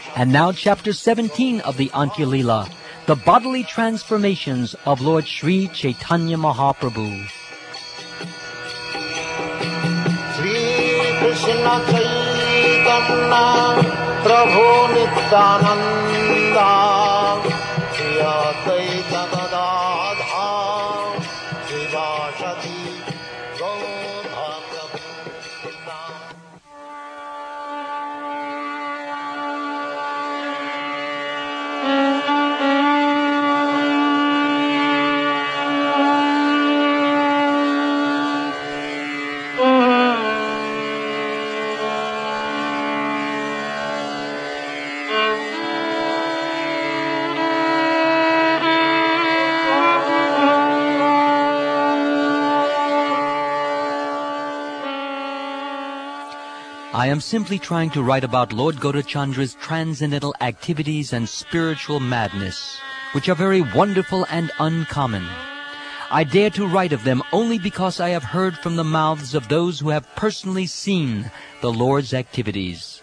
And now chapter 17 of the Antya Leela, the bodily transformations of Lord Sri Chaitanya Mahaprabhu. Sri Krishna Chaitanya Prabhu Nityananda Shri Advaita Gadadhar Srivasati Gaur I am simply trying to write about Lord Gaurachandra's transcendental activities and spiritual madness, which are very wonderful and uncommon. I dare to write of them only because I have heard from the mouths of those who have personally seen the Lord's activities.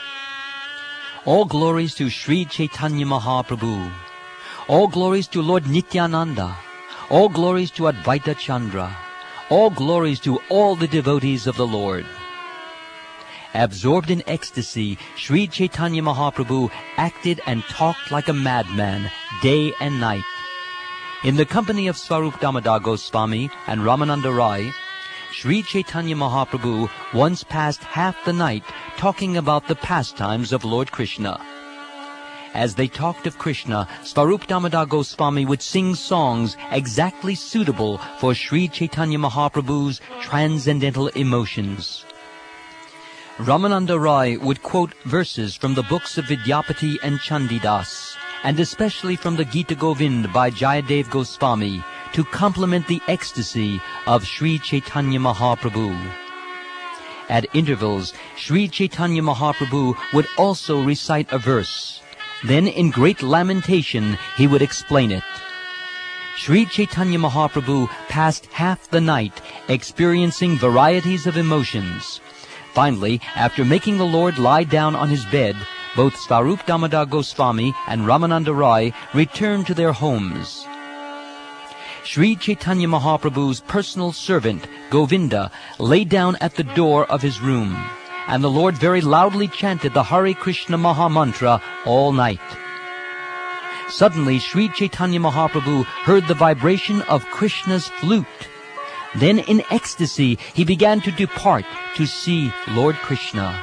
All glories to Sri Chaitanya Mahaprabhu. All glories to Lord Nityananda. All glories to Advaita Chandra. All glories to all the devotees of the Lord. Absorbed in ecstasy, Sri Chaitanya Mahaprabhu acted and talked like a madman day and night. In the company of Swarup Damodar Goswami and Ramananda Rai, Sri Chaitanya Mahaprabhu once passed half the night talking about the pastimes of Lord Krishna. As they talked of Krishna, Swarup Damodar Goswami would sing songs exactly suitable for Sri Chaitanya Mahaprabhu's transcendental emotions. Ramananda Rai would quote verses from the books of Vidyapati and Chandidas, and especially from the Gita Govind by Jayadev Goswami, to complement the ecstasy of Sri Chaitanya Mahaprabhu. At intervals, Sri Chaitanya Mahaprabhu would also recite a verse. Then, in great lamentation, he would explain it. Sri Chaitanya Mahaprabhu passed half the night experiencing varieties of emotions. Finally, after making the Lord lie down on his bed, both Swarup Damodar Goswami and Ramananda Rai returned to their homes. Sri Chaitanya Mahaprabhu's personal servant, Govinda, lay down at the door of his room, and the Lord very loudly chanted the Hare Krishna Maha Mantra all night. Suddenly, Sri Chaitanya Mahaprabhu heard the vibration of Krishna's flute. Then in ecstasy, he began to depart to see Lord Krishna.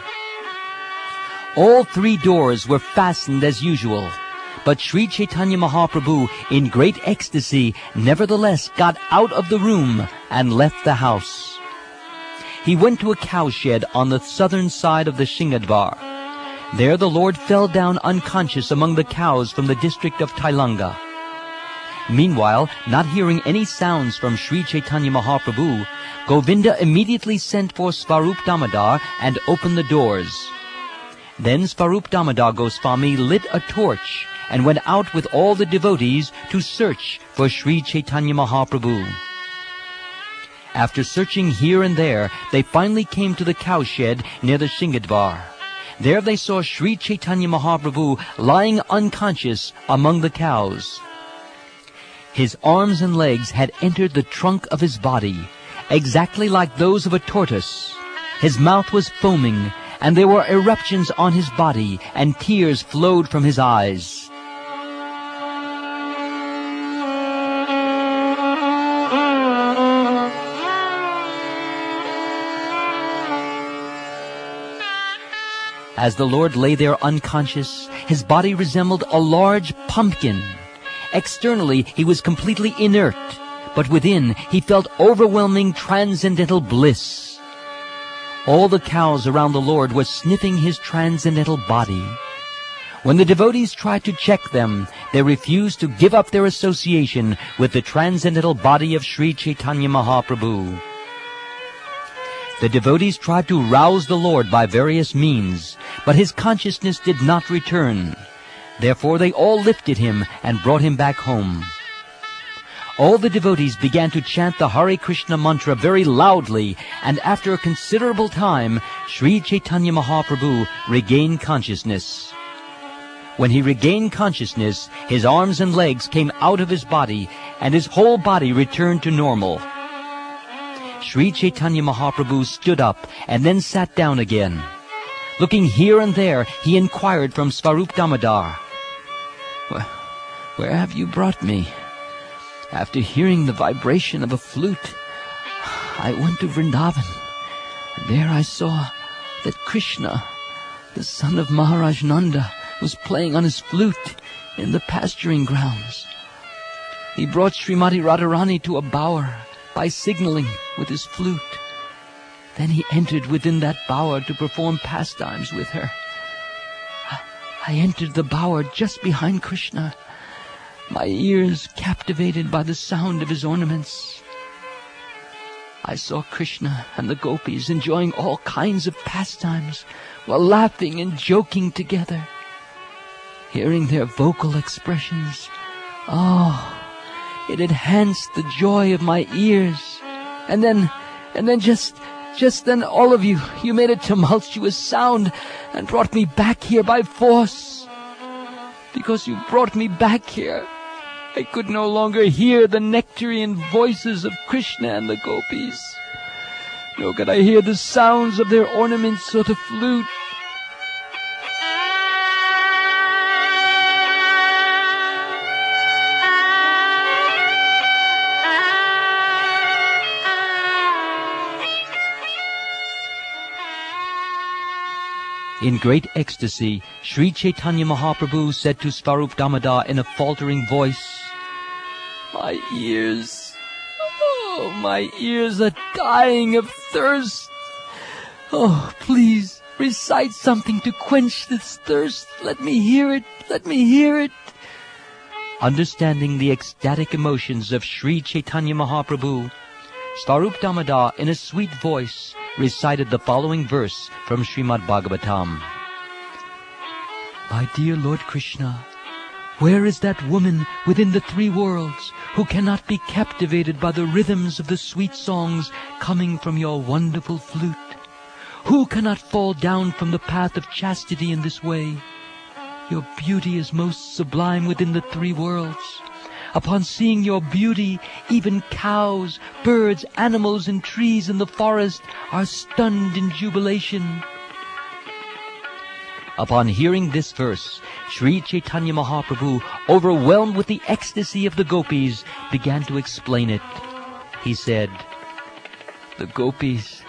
All three doors were fastened as usual, but Sri Chaitanya Mahaprabhu, in great ecstasy, nevertheless got out of the room and left the house. He went to a cowshed on the southern side of the Shingadvar. There the Lord fell down unconscious among the cows from the district of Tailanga. Meanwhile, not hearing any sounds from Sri Chaitanya Mahaprabhu, Govinda immediately sent for Swarup Damodar and opened the doors. Then Swarup Damodar Goswami lit a torch and went out with all the devotees to search for Sri Chaitanya Mahaprabhu. After searching here and there, they finally came to the cowshed near the Shingadvar. There they saw Sri Chaitanya Mahaprabhu lying unconscious among the cows. His arms and legs had entered the trunk of his body, exactly like those of a tortoise. His mouth was foaming, and there were eruptions on his body, and tears flowed from his eyes. As the Lord lay there unconscious, his body resembled a large pumpkin. Externally, he was completely inert, but within, he felt overwhelming transcendental bliss. All the cows around the Lord were sniffing his transcendental body. When the devotees tried to check them, they refused to give up their association with the transcendental body of Sri Chaitanya Mahaprabhu. The devotees tried to rouse the Lord by various means, but his consciousness did not return. Therefore they all lifted him and brought him back home. All the devotees began to chant the Hare Krishna mantra very loudly, and after a considerable time, Sri Chaitanya Mahaprabhu regained consciousness. When he regained consciousness, his arms and legs came out of his body, and his whole body returned to normal. Sri Chaitanya Mahaprabhu stood up and then sat down again. Looking here and there, he inquired from Swarup Damodar, "Where have you brought me?" After hearing the vibration of a flute, I went to Vrindavan. There I saw that Krishna, the son of Maharaj Nanda, was playing on his flute in the pasturing grounds. He brought Srimati Radharani to a bower by signaling with his flute. Then he entered within that bower to perform pastimes with her. I entered the bower just behind Krishna, my ears captivated by the sound of his ornaments. I saw Krishna and the gopis enjoying all kinds of pastimes while laughing and joking together. Hearing their vocal expressions, it enhanced the joy of my ears. And then just then all of you made a tumultuous sound and brought me back here by force. Because you brought me back here, I could no longer hear the nectarian voices of Krishna and the gopis, nor could I hear the sounds of their ornaments or the flute. In great ecstasy, Sri Chaitanya Mahaprabhu said to Swarup Damodar in a faltering voice, "My ears, my ears are dying of thirst. Please, recite something to quench this thirst. Let me hear it, let me hear it." Understanding the ecstatic emotions of Sri Chaitanya Mahaprabhu, Swarup Damodar in a sweet voice recited the following verse from Srimad Bhagavatam. "My dear Lord Krishna, where is that woman within the three worlds who cannot be captivated by the rhythms of the sweet songs coming from your wonderful flute? Who cannot fall down from the path of chastity in this way? Your beauty is most sublime within the three worlds. Upon seeing your beauty, even cows, birds, animals, and trees in the forest are stunned in jubilation." Upon hearing this verse, Sri Chaitanya Mahaprabhu, overwhelmed with the ecstasy of the gopis, began to explain it. He said, The gopis,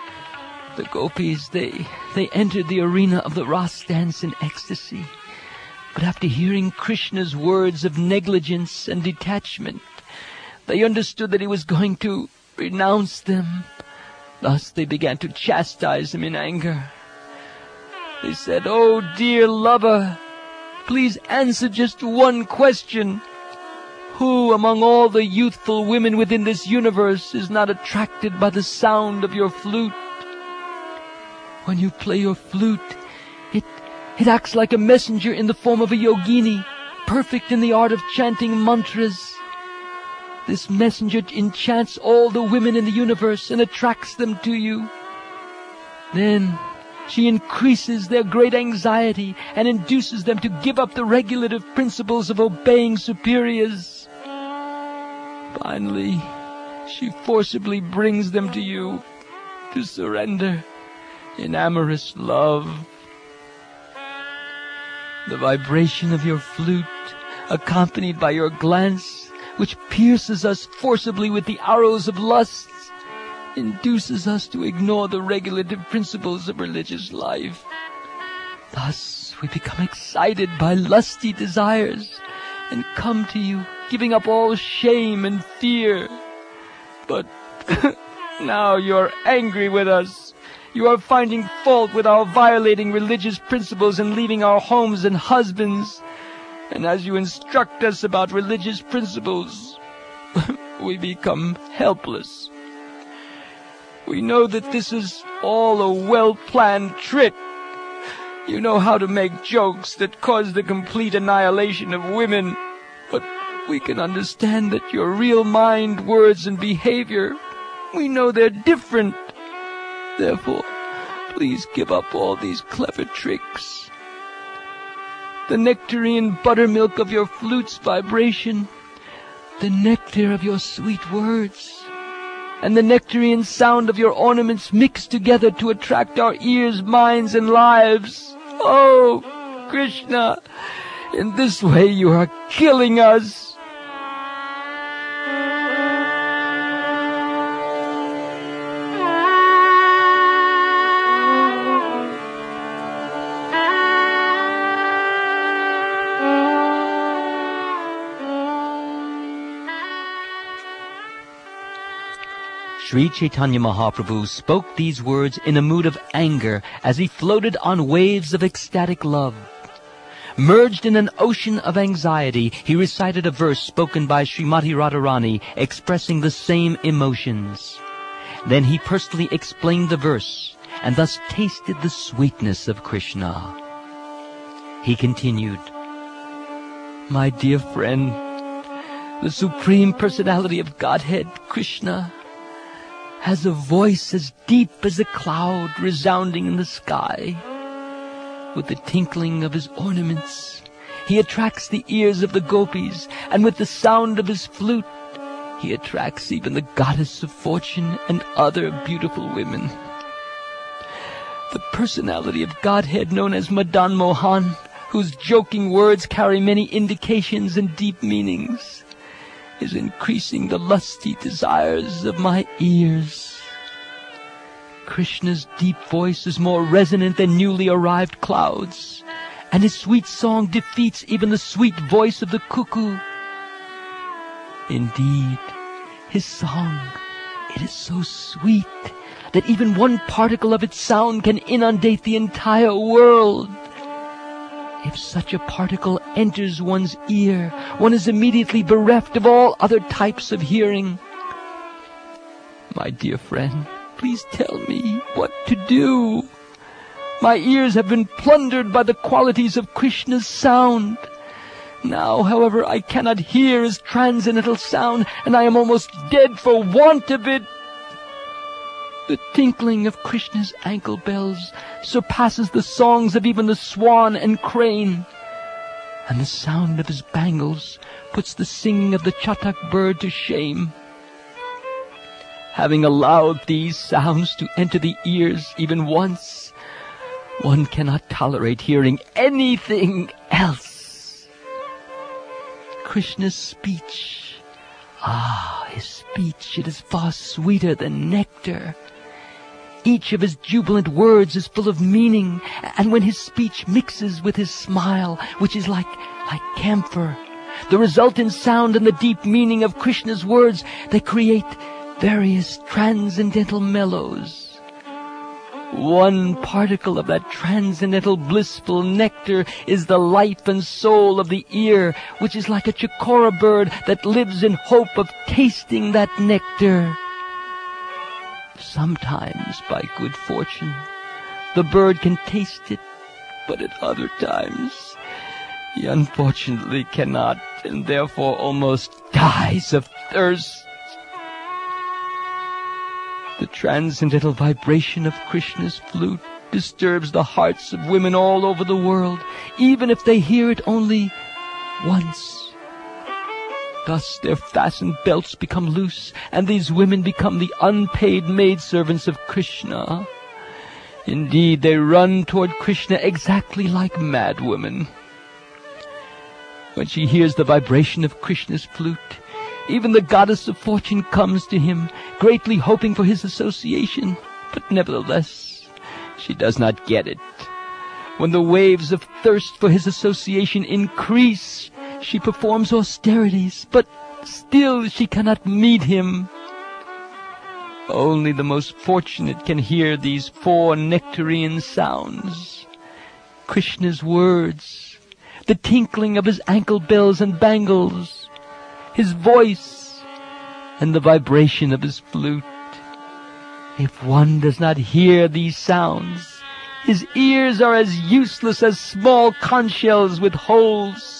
they entered the arena of the Ras dance in ecstasy. But after hearing Krishna's words of negligence and detachment, they understood that he was going to renounce them. Thus they began to chastise him in anger. They said, "Oh, dear lover, please answer just one question. Who among all the youthful women within this universe is not attracted by the sound of your flute? When you play your flute, it acts like a messenger in the form of a yogini, perfect in the art of chanting mantras. This messenger enchants all the women in the universe and attracts them to you. Then she increases their great anxiety and induces them to give up the regulative principles of obeying superiors. Finally, she forcibly brings them to you to surrender in amorous love. The vibration of your flute, accompanied by your glance, which pierces us forcibly with the arrows of lust, induces us to ignore the regulative principles of religious life. Thus we become excited by lusty desires and come to you, giving up all shame and fear. But now you're angry with us. You are finding fault with our violating religious principles and leaving our homes and husbands. And as you instruct us about religious principles, we become helpless. We know that this is all a well-planned trick. You know how to make jokes that cause the complete annihilation of women, but we can understand that your real mind, words, and behavior, we know they're different. Therefore, please give up all these clever tricks. the nectarine buttermilk of your flute's vibration, the nectar of your sweet words, and the nectarine sound of your ornaments mixed together to attract our ears, minds, and lives. Oh, Krishna, in this way you are killing us. Sri Chaitanya Mahaprabhu spoke these words in a mood of anger as he floated on waves of ecstatic love. Merged in an ocean of anxiety, he recited a verse spoken by Srimati Radharani expressing the same emotions. Then he personally explained the verse and thus tasted the sweetness of Krishna. He continued, "My dear friend, the Supreme Personality of Godhead, Krishna, has a voice as deep as a cloud resounding in the sky. With the tinkling of his ornaments, he attracts the ears of the gopis, and with the sound of his flute, he attracts even the goddess of fortune and other beautiful women. The personality of Godhead known as Madan Mohan, whose joking words carry many indications and deep meanings, is increasing the lusty desires of my ears. Krishna's deep voice is more resonant than newly arrived clouds, and his sweet song defeats even the sweet voice of the cuckoo. Indeed, his song, it is so sweet that even one particle of its sound can inundate the entire world. If such a particle enters one's ear, one is immediately bereft of all other types of hearing. My dear friend, please tell me what to do. My ears have been plundered by the qualities of Krishna's sound. Now, however, I cannot hear his transcendental sound, and I am almost dead for want of it. The tinkling of Krishna's ankle bells surpasses the songs of even the swan and crane, and the sound of his bangles puts the singing of the chatak bird to shame. Having allowed these sounds to enter the ears even once, one cannot tolerate hearing anything else. Krishna's speech, his speech, it is far sweeter than nectar. Each of his jubilant words is full of meaning, and when his speech mixes with his smile, which is like camphor, the resultant sound and the deep meaning of Krishna's words, they create various transcendental mellows. One particle of that transcendental blissful nectar is the life and soul of the ear, which is like a chakora bird that lives in hope of tasting that nectar. Sometimes, by good fortune, the bird can taste it, but at other times he unfortunately cannot, and therefore almost dies of thirst. The transcendental vibration of Krishna's flute disturbs the hearts of women all over the world, even if they hear it only once. Thus their fastened belts become loose, and these women become the unpaid maidservants of Krishna. Indeed, they run toward Krishna exactly like madwomen. When she hears the vibration of Krishna's flute, even the goddess of fortune comes to him, greatly hoping for his association, but nevertheless, she does not get it. When the waves of thirst for his association increase, she performs austerities, but still she cannot meet him. Only the most fortunate can hear these four nectarine sounds: Krishna's words, the tinkling of his ankle bells and bangles, his voice, and the vibration of his flute. If one does not hear these sounds, his ears are as useless as small conch shells with holes.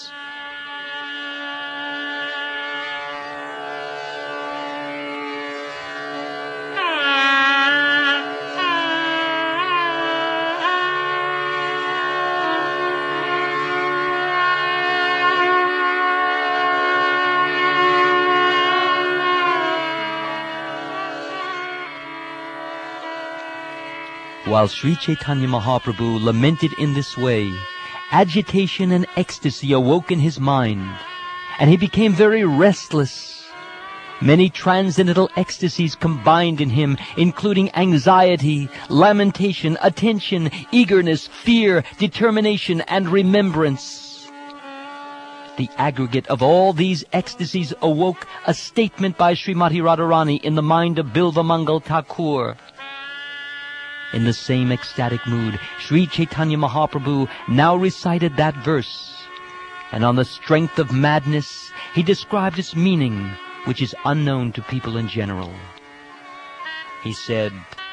While Sri Chaitanya Mahaprabhu lamented in this way, agitation and ecstasy awoke in his mind, and he became very restless. Many transcendental ecstasies combined in him, including anxiety, lamentation, attention, eagerness, fear, determination, and remembrance. The aggregate of all these ecstasies awoke a statement by Srimati Radharani in the mind of Bilvamangal Thakur. In the same ecstatic mood, Sri Chaitanya Mahaprabhu now recited that verse, and on the strength of madness, he described its meaning, which is unknown to people in general. He said,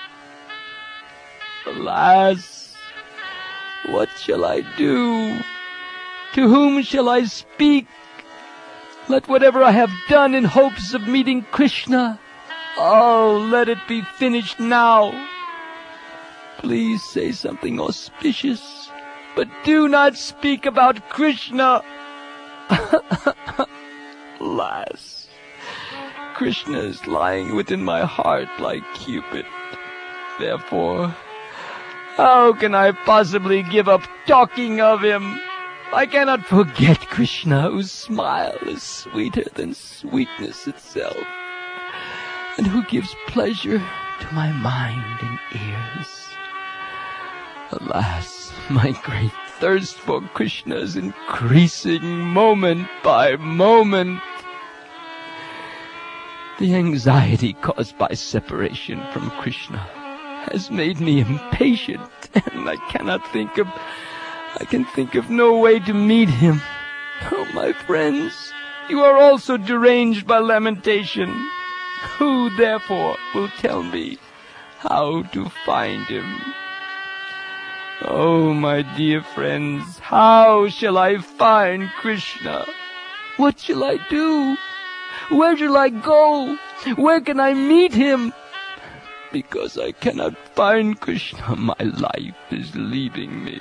"Alas, what shall I do? To whom shall I speak? Let whatever I have done in hopes of meeting Krishna, let it be finished now. Please say something auspicious, but do not speak about Krishna." Alas, Krishna is lying within my heart like Cupid. Therefore, how can I possibly give up talking of him? I cannot forget Krishna, whose smile is sweeter than sweetness itself, and who gives pleasure to my mind and ears. Alas, my great thirst for Krishna is increasing moment by moment. The anxiety caused by separation from Krishna has made me impatient, and I can think of no way to meet him. Oh, my friends, you are also deranged by lamentation. Who, therefore, will tell me how to find him? Oh, my dear friends, how shall I find Krishna? What shall I do? Where shall I go? Where can I meet him? Because I cannot find Krishna, my life is leaving me.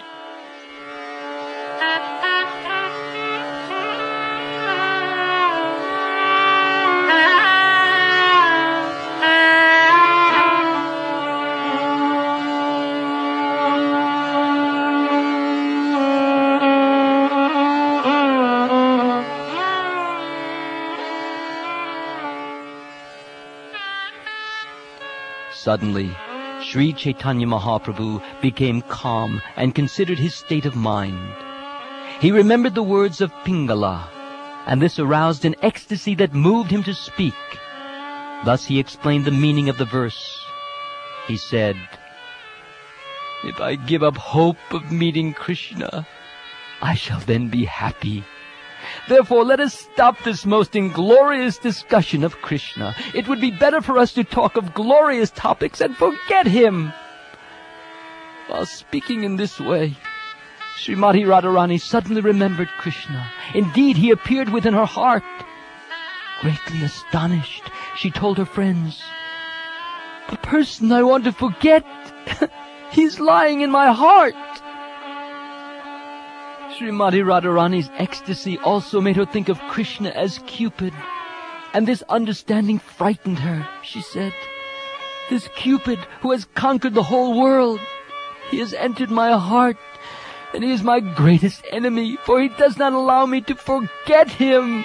Suddenly, Sri Chaitanya Mahaprabhu became calm and considered his state of mind. He remembered the words of Pingala, and this aroused an ecstasy that moved him to speak. Thus he explained the meaning of the verse. He said, "If I give up hope of meeting Krishna, I shall then be happy. Therefore, let us stop this most inglorious discussion of Krishna. It would be better for us to talk of glorious topics and forget him." While speaking in this way, Srimati Radharani suddenly remembered Krishna. Indeed, he appeared within her heart. Greatly astonished, she told her friends, "The person I want to forget, he's lying in my heart." Srimati Radharani's ecstasy also made her think of Krishna as Cupid, and this understanding frightened her. She said, "This Cupid who has conquered the whole world, he has entered my heart, and he is my greatest enemy, for he does not allow me to forget him."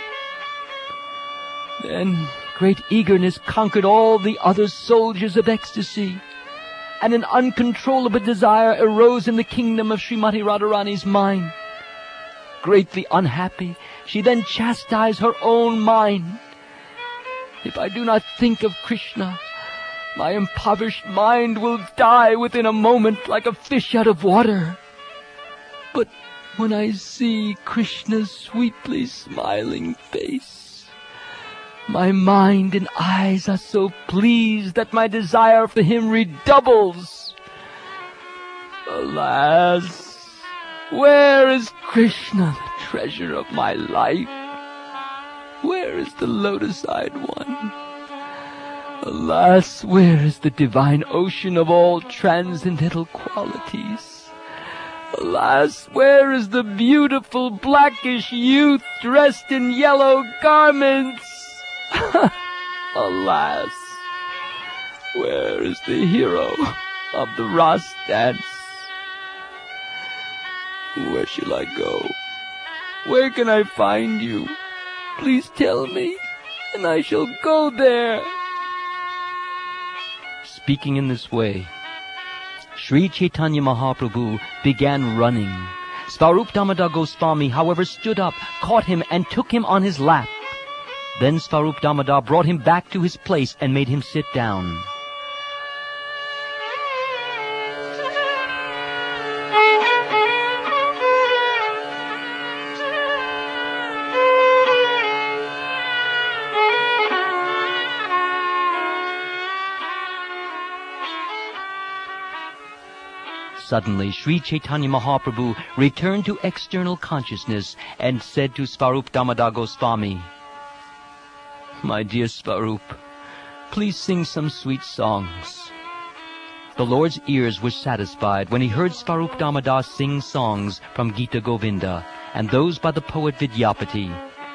Then great eagerness conquered all the other soldiers of ecstasy, and an uncontrollable desire arose in the kingdom of Srimati Radharani's mind. Greatly unhappy, she then chastised her own mind. "If I do not think of Krishna, my impoverished mind will die within a moment like a fish out of water. But when I see Krishna's sweetly smiling face, my mind and eyes are so pleased that my desire for him redoubles. Alas, where is Krishna, the treasure of my life? Where is the lotus-eyed one? Alas, where is the divine ocean of all transcendental qualities? Alas, where is the beautiful blackish youth dressed in yellow garments? Alas, where is the hero of the Ras dance. Where shall I go? Where can I find you? Please tell me, and I shall go there. Speaking in this way, Sri Chaitanya Mahaprabhu began running. Swarup Damodar Goswami, however, stood up, caught him, and took him on his lap. Then Swarup Damodar brought him back to his place and made him sit down. Suddenly, Sri Chaitanya Mahaprabhu returned to external consciousness and said to Swarup Damodar Goswami, "My dear Swarup, please sing some sweet songs." The Lord's ears were satisfied when he heard Swarup Damodar sing songs from Gita Govinda and those by the poet Vidyapati.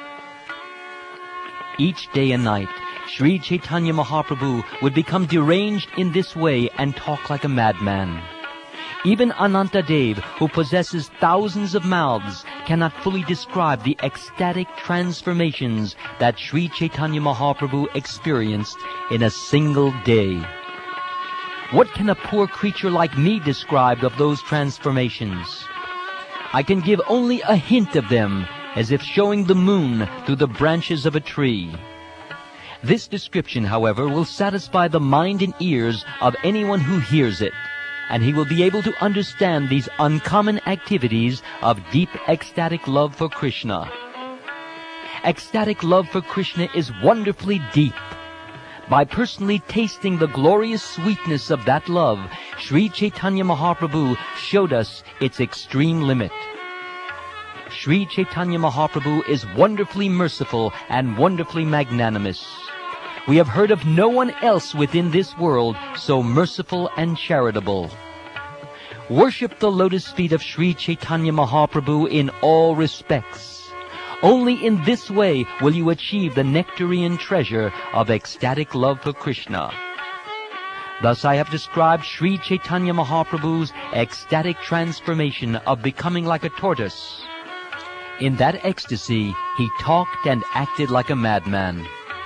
Each day and night, Sri Chaitanya Mahaprabhu would become deranged in this way and talk like a madman. Even Anantadev, who possesses thousands of mouths, cannot fully describe the ecstatic transformations that Sri Chaitanya Mahaprabhu experienced in a single day. What can a poor creature like me describe of those transformations? I can give only a hint of them, as if showing the moon through the branches of a tree. This description, however, will satisfy the mind and ears of anyone who hears it, and he will be able to understand these uncommon activities of deep ecstatic love for Krishna. Ecstatic love for Krishna is wonderfully deep. By personally tasting the glorious sweetness of that love, Sri Chaitanya Mahaprabhu showed us its extreme limit. Sri Chaitanya Mahaprabhu is wonderfully merciful and wonderfully magnanimous. We have heard of no one else within this world so merciful and charitable. Worship the lotus feet of Sri Chaitanya Mahaprabhu in all respects. Only in this way will you achieve the nectarian treasure of ecstatic love for Krishna. Thus I have described Sri Chaitanya Mahaprabhu's ecstatic transformation of becoming like a tortoise. In that ecstasy, he talked and acted like a madman.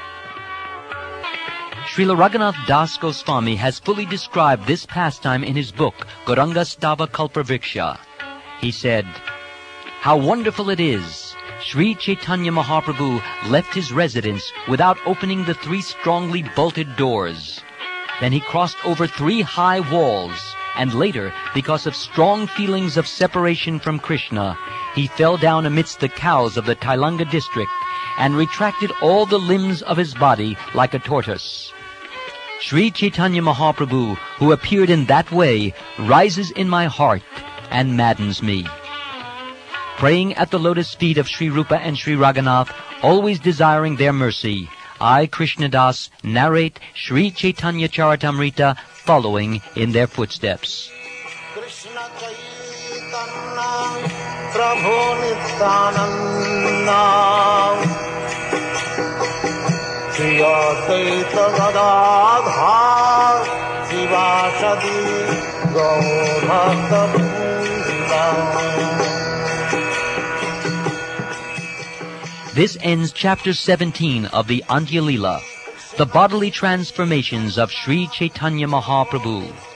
Srila Raghunath Das Goswami has fully described this pastime in his book, Gauranga Stava Kalpavriksha. He said, "How wonderful it is! Sri Chaitanya Mahaprabhu left his residence without opening the 3 strongly bolted doors. Then he crossed over 3 high walls, and later, because of strong feelings of separation from Krishna, he fell down amidst the cows of the Tailanga district and retracted all the limbs of his body like a tortoise. Sri Chaitanya Mahaprabhu, who appeared in that way, rises in my heart and maddens me." Praying at the lotus feet of Sri Rupa and Sri Raghunath, always desiring their mercy, I, Krishnadas, narrate Sri Chaitanya Charitamrita following in their footsteps. Krishna Chaitanya Prabhu Nityananda Shri Advaita Gadadhar Shivasadi Gaur Bhakta Vrinda. This ends chapter 17 of the Antya Leela, the bodily transformations of Sri Chaitanya Mahaprabhu.